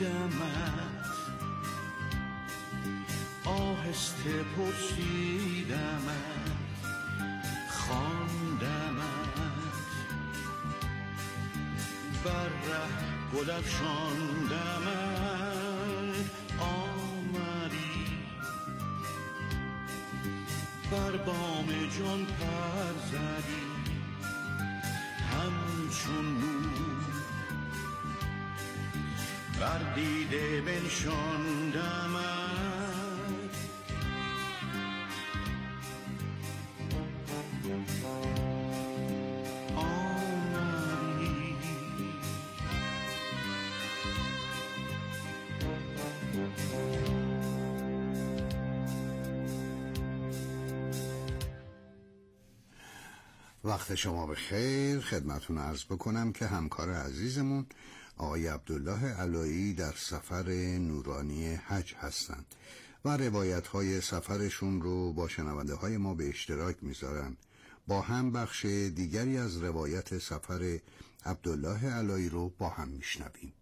دیدمت، آهسته پرسیدمت، خواندمت، بر ره گل افشاندمت، آمدی بر بام جان پر زدی همچون نور، بر دیده بنشاندمت، آمدی وقت شما بخیر. خدمتون عرض بکنم که همکار عزیزمون آقای عبدالله علایی در سفر نورانی حج هستند و روایت‌های سفرشون رو با شنونده های ما به اشتراک میذارن. با هم بخش دیگری از روایت سفر عبدالله علایی رو با هم میشنویم.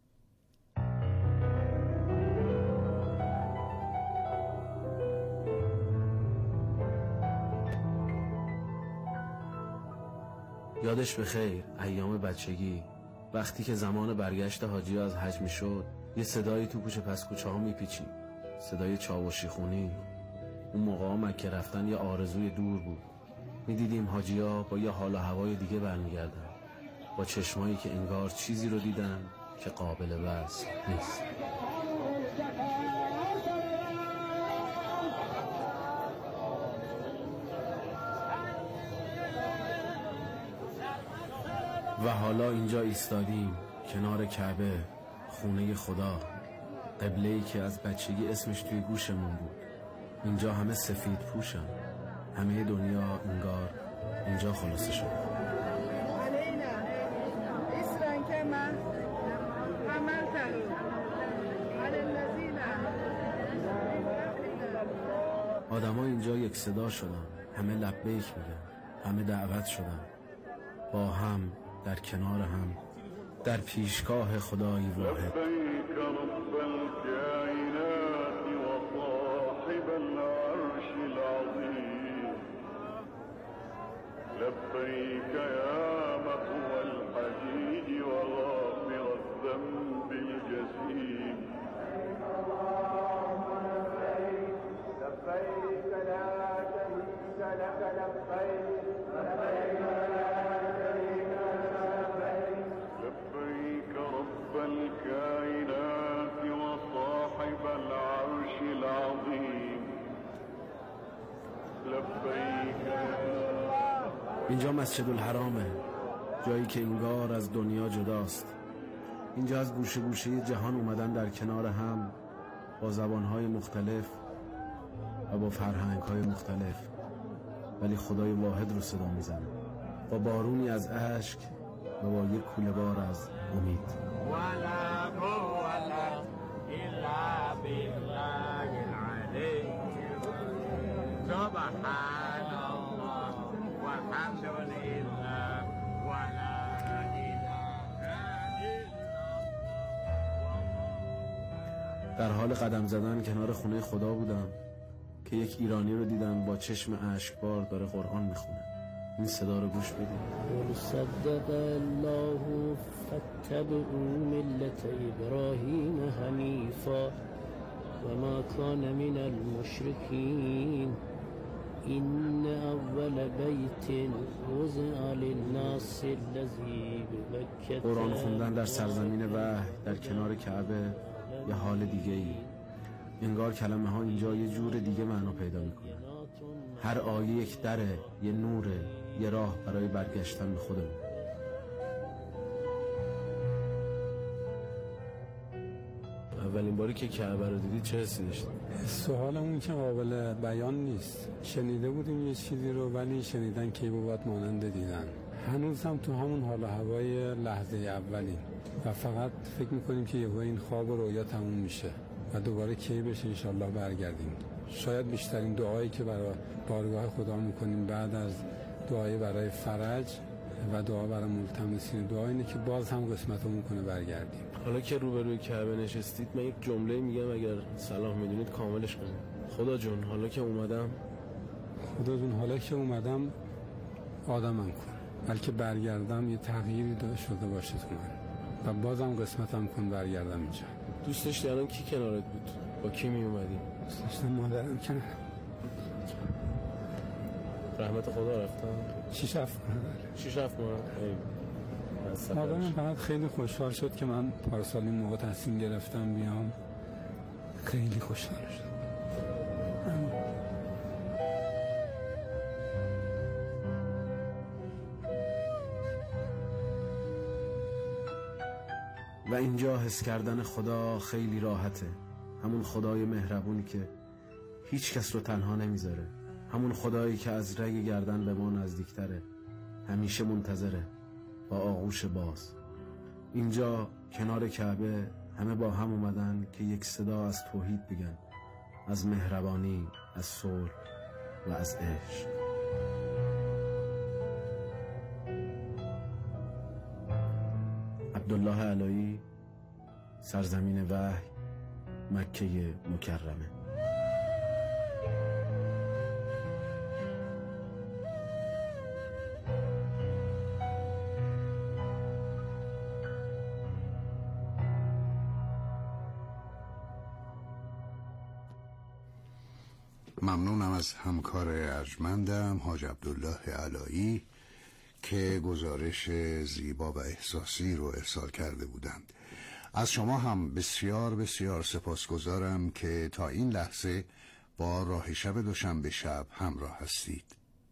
یادش بخیر ایام بچگی، وقتی که زمان برگشت حاجی از حج می شد، یه صدایی تو کوچه پس کوچه ها می پیچید، صدای چاوشی خونی. اون موقع مکه رفتن یه آرزوی دور بود. می دیدیم حاجی ها با یه حال و هوای دیگه برمیگردن، با چشمایی که انگار چیزی رو دیدن که قابل وصف نیست. و حالا اینجا ایستادیم کنار کعبه، خونه خدا، قبله‌ای که از بچگی اسمش توی گوشمون بود. اینجا همه سفید پوشن، همه دنیا انگار اینجا خلاصه شد. آدما اینجا یک صدا شدن، همه لبیک میگن، همه دعوت شدن، با هم در کنار هم در پیشگاه خدایی واحد. لبیک رب الکائنات و صاحب العرش العظیم، لبیک یا محو الحجیج و غافر الذنب الجسیم، لبیک لا شریک لك لبیک، لبیک رب الكائنات وصاحب العرش العظيم، لبيك. اینجا مسجد الحرامه، جایی که انگار از دنیا جداست. اینجا از گوشه گوشه جهان اومدن در کنار هم، با زبانهای مختلف و با فرهنگهای مختلف، ولی خدای واحد رو صدا میزنه، با بارونی از اشک و با یک کوله بار از امید. ولا قوة إلا بالله العلي، سبحان الله والحمد لله ولا إله إلا الله. در حال قدم زدن کنار خونه خدا بودم که یک ایرانی رو دیدم با چشم اشکبار داره قرآن میخونه. این صدا رو گوش بدید. صدق الله فاتبعوا ملت ابراهیم حنیفا و ما کان من المشرکین، این اول بیت وضع للناس الذی بمکة. قرآن خوندن در سرزمین وحی در کنار کعبه یه حال دیگه ای. انگار کلمه ها اینجا یه جور دیگه معنا پیدا میکنن. هر آیه یک دره، یه نوره، یه راه برای برگشتن به خودمون. اولین باری که کعبه رو دیدی چه حسی داشتی؟ سوالمون که قابل بیان نیست. شنیده بودیم یه چیزی رو، ولی شنیدن کی بود مانند دیدن. هنوز هم تو همون حال و هوای لحظه اولیم و فقط فکر میکنیم که یهو این خواب و رویا تموم میشه و دوباره کی بشه انشالله برگردیم. شاید بیشترین دعایی که برای بارگاه خدا میکنیم بعد از دعای برای فرج و دعا برای ملتمسین دعا اینه که باز هم قسمتمون کنه برگردیم. حالا که روبروی کعبه نشستید من یک جمله میگم، اگر صلاح میدونید کاملش کنید. خدا جون حالا که اومدم آدمم کن، بلکه برگردم یه تغییری شده باشه تو من و بازم قسمتم کن برگردم اینجا. دوست داشتی الان کی کنارت بود؟ با کی می اومدی؟ دوست داشتم مادرم کنارم. رحمت خدا رفتم 6-7 ماه. مادرم فقط خیلی خوشحال شد که من پارسال این موقع تصمیم گرفتم بیام. خیلی خوشحال شد. و اینجا حس کردن خدا خیلی راحته. همون خدای مهربونی که هیچ کس رو تنها نمیذاره، همون خدایی که از رگ گردن به ما نزدیکتره، همیشه منتظره با آغوش باز. اینجا کنار کعبه همه با هم اومدن که یک صدا از توحید بگن، از مهربانی، از صلح و از عشق. عبدالله علایی، سرزمین وحی، مکه مکرمه. ممنونم از همکار ارجمندم حاج عبدالله علایی که گزارش زیبا و احساسی رو ارسال کرده بودند. از شما هم بسیار بسیار سپاسگزارم که تا این لحظه با راه شب دوشنبه شب همراه هستید.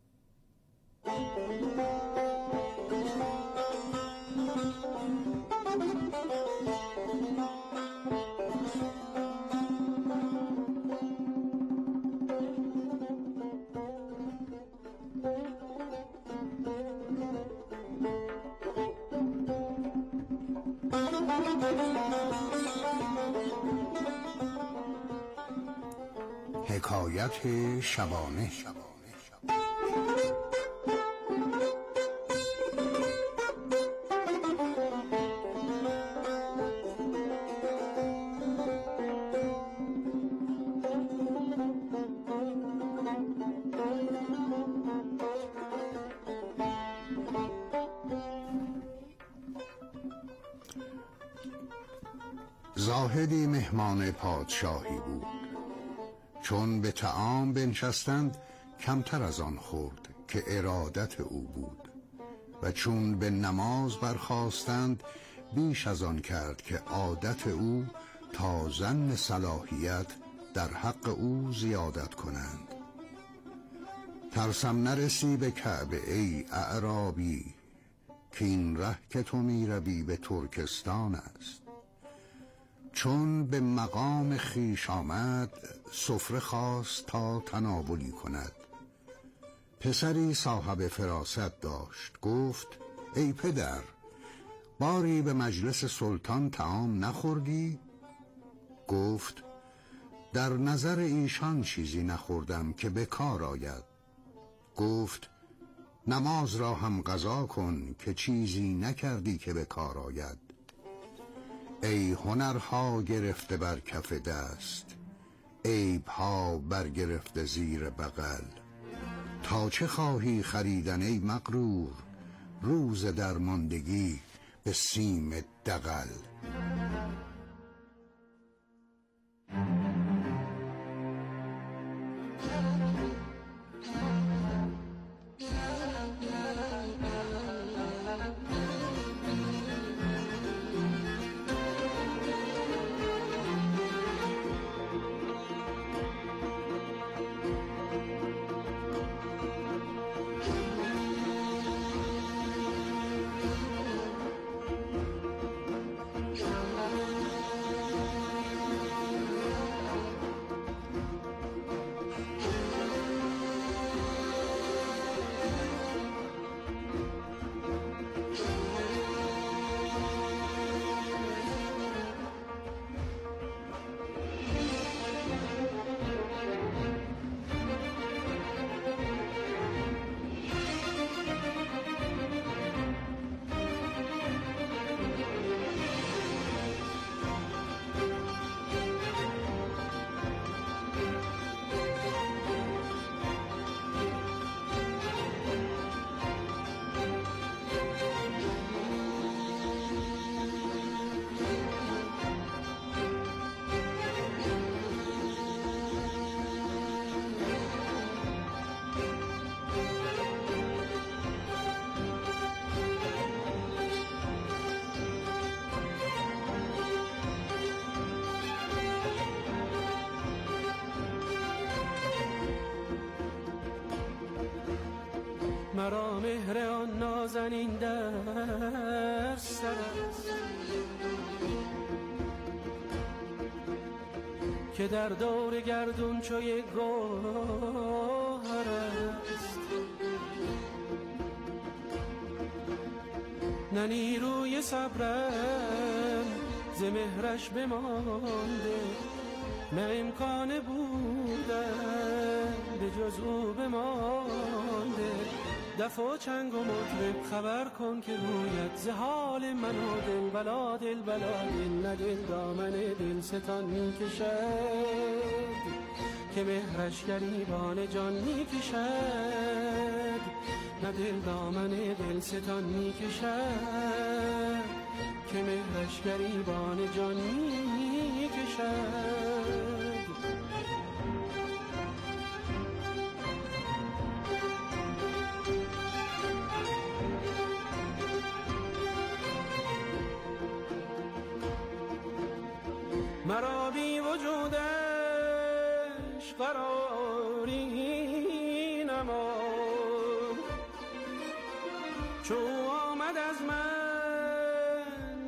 حکایت شبانه. زاهدی مهمان پادشاهی بود. چون به طعام بنشستند کمتر از آن خورد که ارادت او بود و چون به نماز برخاستند بیش از آن کرد که عادت او تا ظن صلاحیت در حق او زیادت کنند. ترسم نرسی به کعبه ای اعرابی، که این ره که تو می روی به ترکستان است. چون به مقام خویش آمد سفره خواست تا تناولی کند. پسری صاحب فراست داشت، گفت ای پدر، باری به مجلس سلطان طعام نخوردی؟ گفت در نظر ایشان چیزی نخوردم که به کار آید. گفت نماز را هم قضا کن که چیزی نکردی که به کار آید. ای هنرها گرفته بر کف دست، عیبها برگرفته زیر بغل. تا چه خواهی خریدن ای مغرور، روز درماندگی به سیم دغل. مرا مهر آن نازنین در سر است که در دور گردون چو یک گوهر است. نه نیروی صبرم ز مهرش بمانده، نه امکان بودن به جز او بمانده. دف و چنگ و مطرب خبر کن که گوید ز حال من و دل بلا دل بلا دل. نه دل دامن دل ستان می کشد که مهرش گریبان جان می کشد. نه دل دامن دل ستان می کشد که مهرش گریبان جان می کشد. مرا بی وجودش قراری نمود، چو آمد از من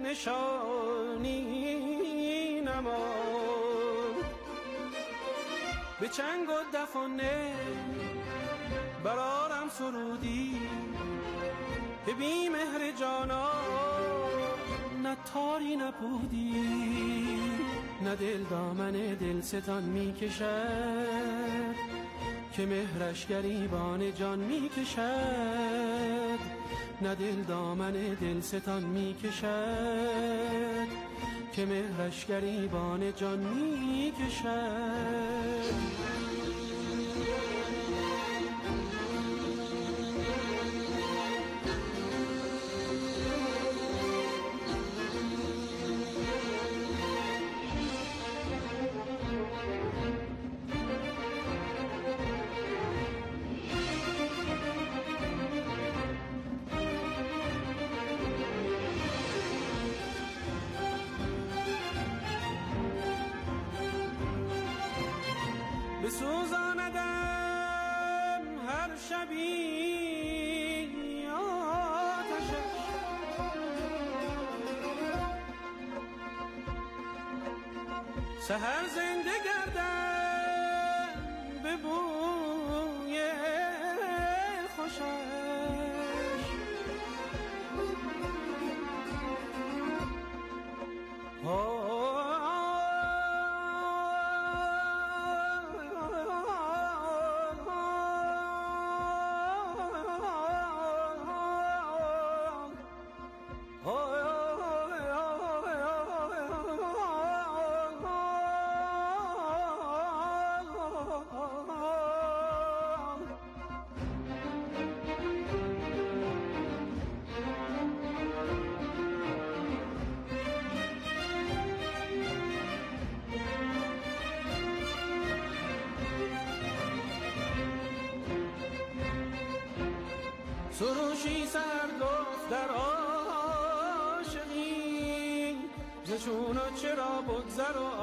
نشانی نمود. به چنگ و دف و نی برارم سرودی که بی مهر جانا نه تاری نبودی. نه دل دامن دل ستان می کشد که مهرش گریبان جان می کشد. نه دل دامن دل ستان می کشد که مهرش گریبان جان می کشد. بسوزاندم هر شبی آتشش، سحر زنده گردم به بوی خوشش. سروشی سر گفت در عاشقی، ز چون و چرا بگذر و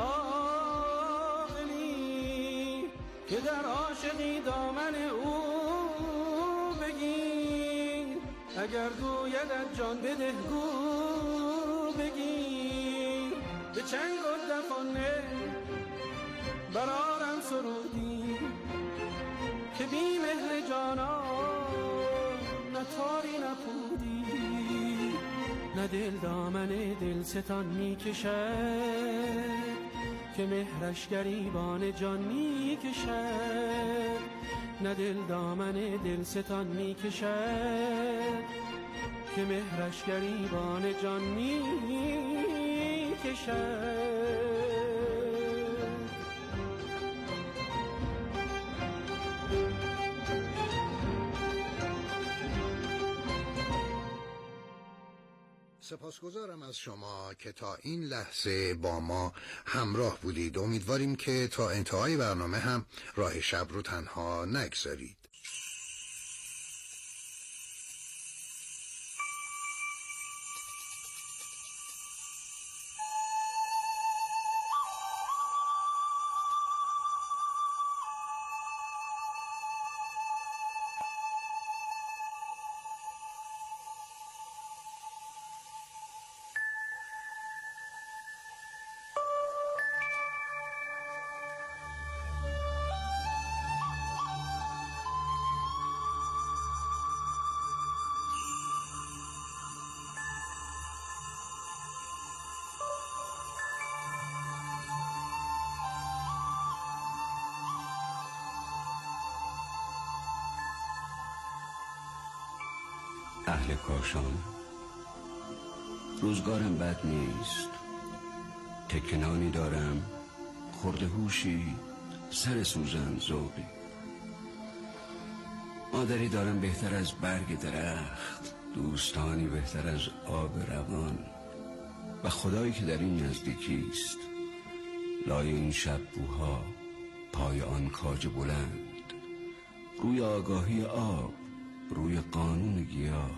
عاقلی، که در عاشقی دامن او بگیر. اگر گویدت جان بده گو بگیر. به چنگ و دف و نی برارم سرودی که بی مهر جانا تاری نبودی. نه دل دامن دل ستان می کشد که مهرش گریبان جان می کشد. نه دل دامن دل ستان می کشد که مهرش گریبان جان می کشد. سپاسگزارم از شما که تا این لحظه با ما همراه بودید. امیدواریم که تا انتهای برنامه هم راه شب رو تنها نگذارید. اهل کاشان. روزگارم بد نیست، تکنانی دارم، خورده هوشی، سر سوزن ذوقی. مادری دارم بهتر از برگ درخت، دوستانی بهتر از آب روان، و خدایی که در این نزدیکی است، لای این شب‌بوها، پای آن کاج بلند، روی آگاهی آب، روی قانون گیاه.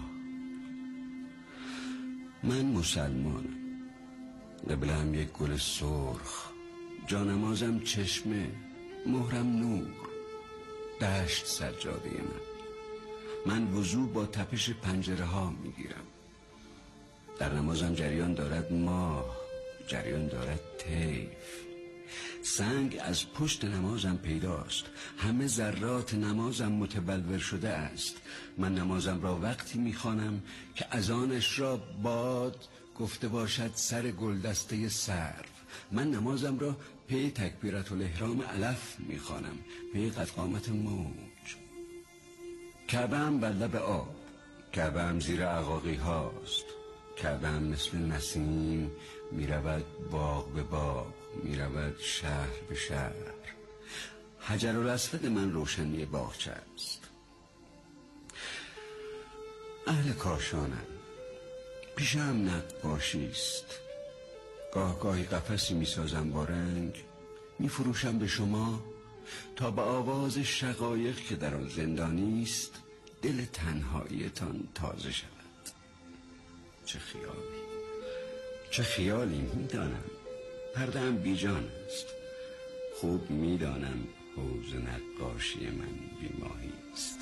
من مسلمانم، قبله‌ام یک گل سرخ، جانمازم چشمه، مهرم نور، دشت سجاده من وضو با تپش پنجره ها میگیرم. در نمازم جریان دارد ماه، جریان دارد طیف. سنگ از پشت نمازم پیداست، همه ذرات نمازم متبلور شده است. من نمازم را وقتی میخوانم که اذانش را باد گفته باشد سر گلدسته سرو. من نمازم را پی تکبیرت الاحرام علف میخوانم، پی قد قامت موج. کعبه‌ام بر لب آب، کعبه‌ام زیر عقاقی هاست، کعبه‌ام مثل نسیم میرود باغ به باغ، میرود شهر به شهر. حجرالاسود من روشنی باغچه است. اهل کاشانم، پیشم نقاشی است. گاهی قفسی میسازم با رنگ، میفروشم به شما تا به آواز شقایق که در آن زندانی است دل تنهاییتان تازه شود. چه خیالی میدانم، پرده‌ام بیجان است. خوب میدانم حوض نقاشی من بیماهی است.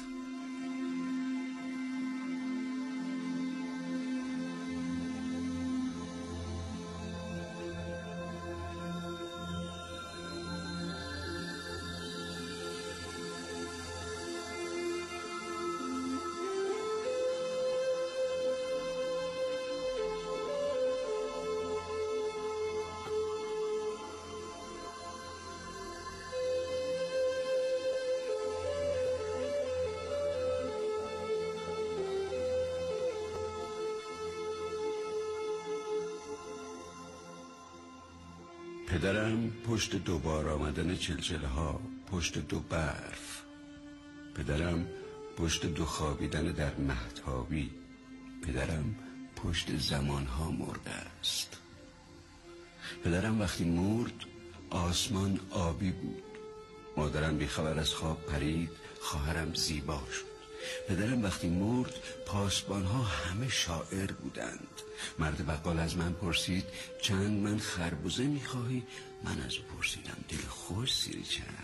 پدرم پشت دو بار آمدن چلچله ها، پشت دو برف. پدرم پشت دو خوابیدن در مهتابی. پدرم پشت زمانها مرده است. پدرم وقتی مرد آسمان آبی بود. مادرم بیخبر از خواب پرید، خواهرم زیبا شد. پدرم وقتی مرد پاسبانها همه شاعر بودند. مرد بقال از من پرسید چند من خربوزه میخواهی؟ من از او پرسیدم دل خوش سیری چند.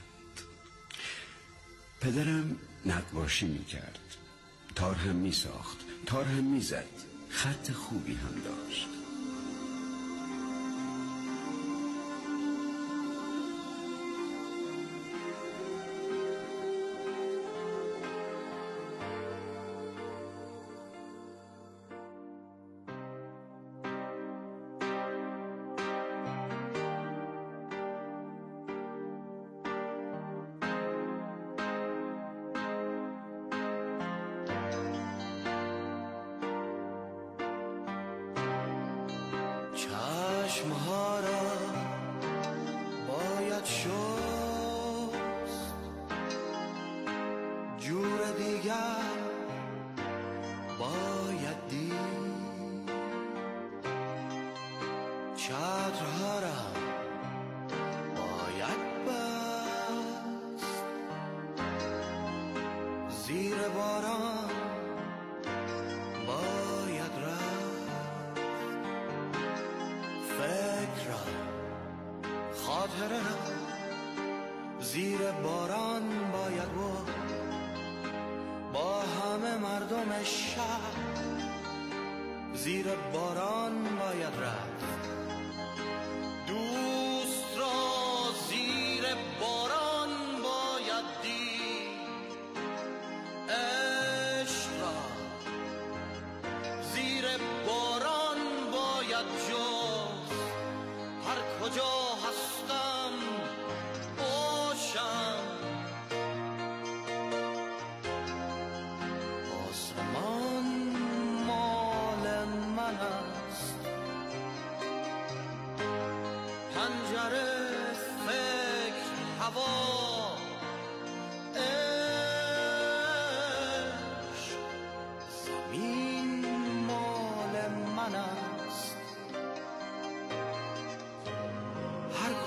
پدرم نقاشی میکرد، تار هم میساخت، تار هم میزد، خط خوبی هم داشت. چشمها را باید شست، جور دیگر باید دید. چترها را باید بست، زیر باران باید رفت. فکر را، خاطره را زیر باران باید برد. با همه مردم شهر زیر باران باید رفت. دوست را زیر باران باید دید، عشق را زیر باران باید جست. هر کجا هستم باشم، آسمان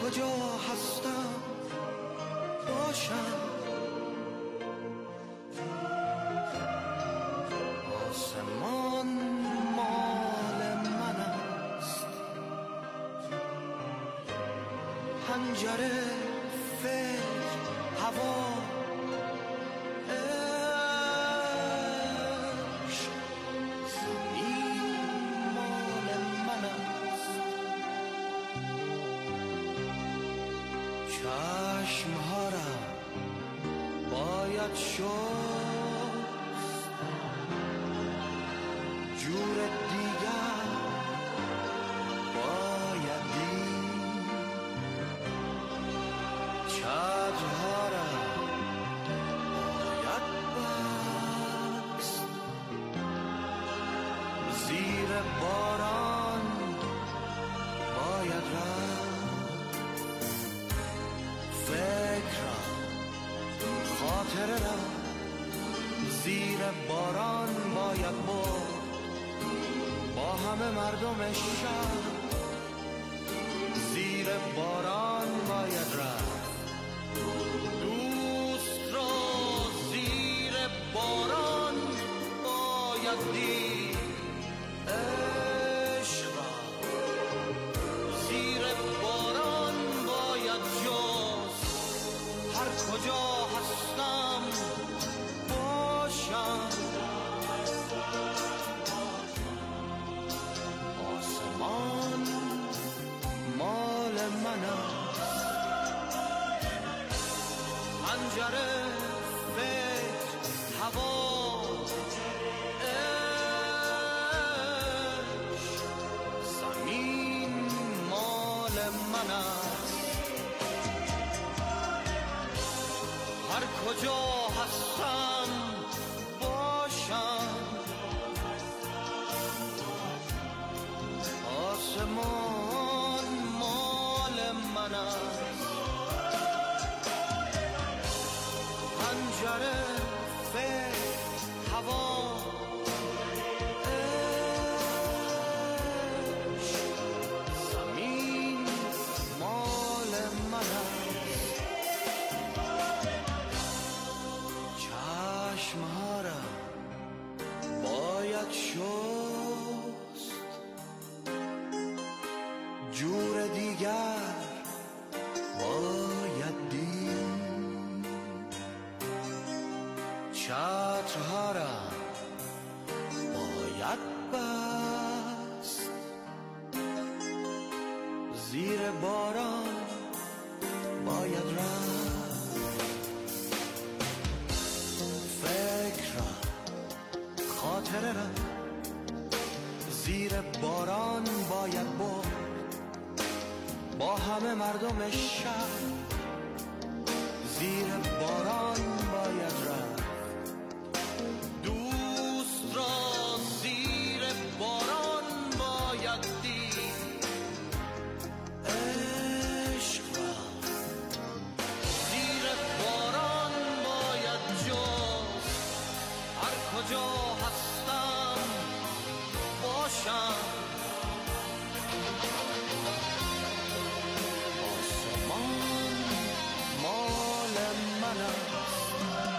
کجا هستم باشم. آسمان مال من است، پنجره فکر هوا عشق، زمین مال من است. چشمها را باید شست، جور دیگر باید دید. چترها را باید بست، زیر باران باید رفت. فکر را خاطره را زیر باران باید برد، با همه مردم شهر زیر باران باید رفت. دوست را زیر باران باید دید، عشق را زیر باران باید جست. هر کجا هستم باشم. آسمان مال من است، پنجره فکر هوا عشق، زمین مال من است. هر کجا هستم باشم. آسمان مال من است، پنجره فکر هوا عشق، زمین مال من است. چشمها را باید شست، جور دیگر باید دید. چترها را باید بست، زیر باران باید رفت. فکر را خاطره را زیر باران باید برد، با همه مردم شهر زیر باران باید رفت. دوست را زیر باران باید دید، عشق را زیر باران باید جست. هر کجا هستم باشم. آسمان مال من است،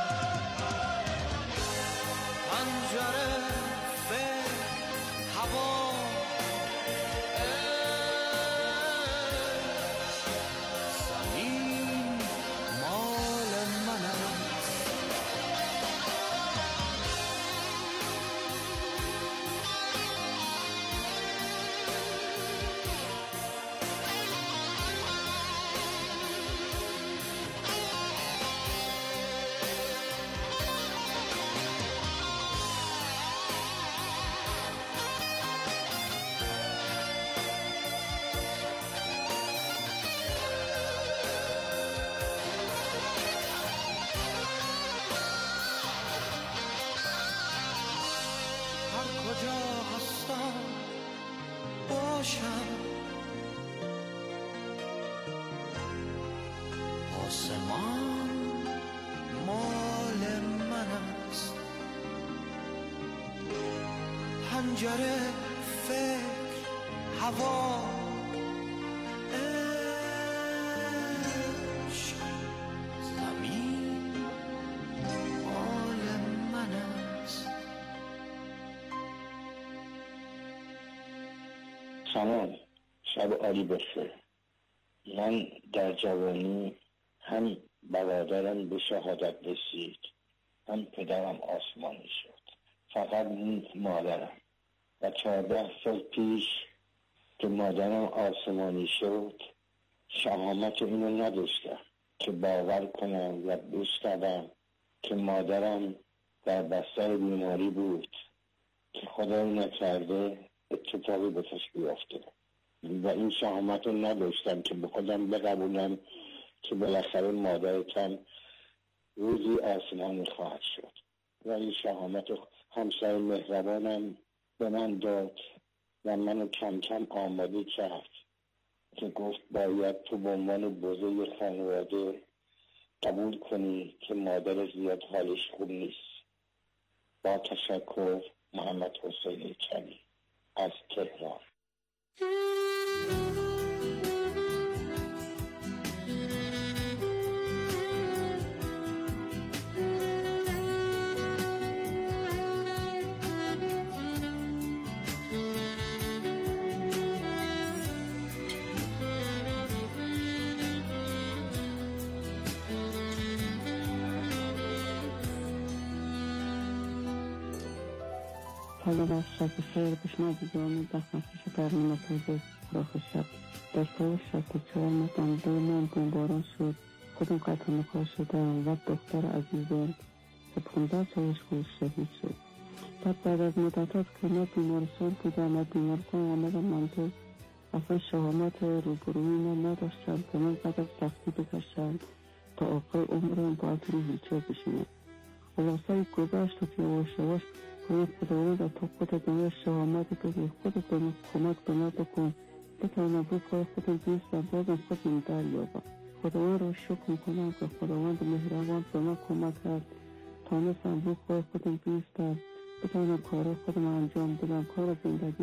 پنجره فکر هوا عشق، زمین مال من است. کجا هستم باشم. آسمان مال من است، پنجره فکر هوا عشق، سلام، شب عالی بخیر. من در جوانی هم برادرم به شهادت رسید، هم پدرم آسمانی شد. فقط مادرم و 14 سال پیش که مادرم آسمانی شد شهامت اینو نداشتم که باور کنم و بشنوم که مادرم در بستر بیماری بود که خدا نکرده اتفاقی بهش بیفته و این شهامت رو نداشتم که به خودم بقبولم که بالاخره مادرتم روزی آسمانی خواهد شد و این شهامت رو همسر مهربانم به من داد و منو کم کم آماده کرد که گفت باید تو به عنوان بزرگ خانواده قبول کنی که مادر زیاد حالش خوب نیست. با تشکر، محمد حسین کمی از تهران. سلام از شب خیر بشنوندگان دستمکش برنامه توزیع سراخ شب. در سال 64 مطمئن من بمباران شد، خودم قطع نکار شدم و دختر عزیزم که 15 سالش خود شهید شد. بعد از مدتات که من بیمارستان بودم و بیمارستان آمدم منطقه اصلا شهامت روبروی من نداشتم که من بعد از سختی بکشم تا آخر عمرم باید روی ویلچر بشینم. خلاصه گذشت و یواش باید خداوند تا خودت به من شهامت بده، خودت به من کمک به من بکن بتوانم روی پای خودم بیستم بازم خودم دریابم. خداوند را شکر میکنم که خداوند مهربان به من کمک کرد تانستم روی پای خودم بیستم بتوانم کار خودم انجام بدم، کار زندگی